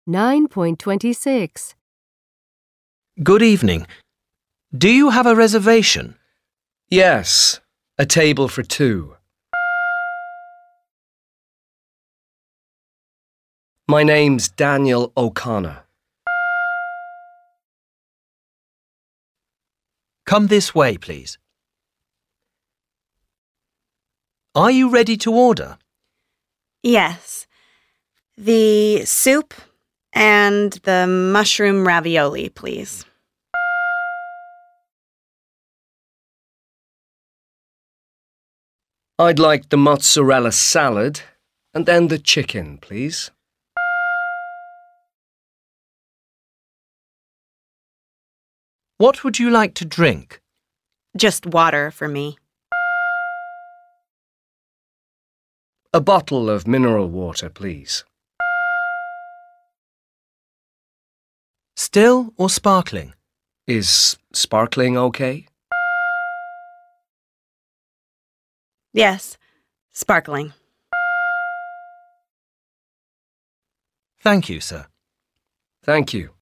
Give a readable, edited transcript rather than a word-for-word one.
9.26. Good evening. Do you have a reservation? Yes, a table for two. My name's Daniel O'Connor. Come this way, please. Are you ready to order? Yes. The soup and the mushroom ravioli, please. I'd like the mozzarella salad and then the chicken, please. What would you like to drink? Just water for me. A bottle of mineral water, please. Still or sparkling? Is sparkling okay? Yes, sparkling. Thank you, sir. Thank you.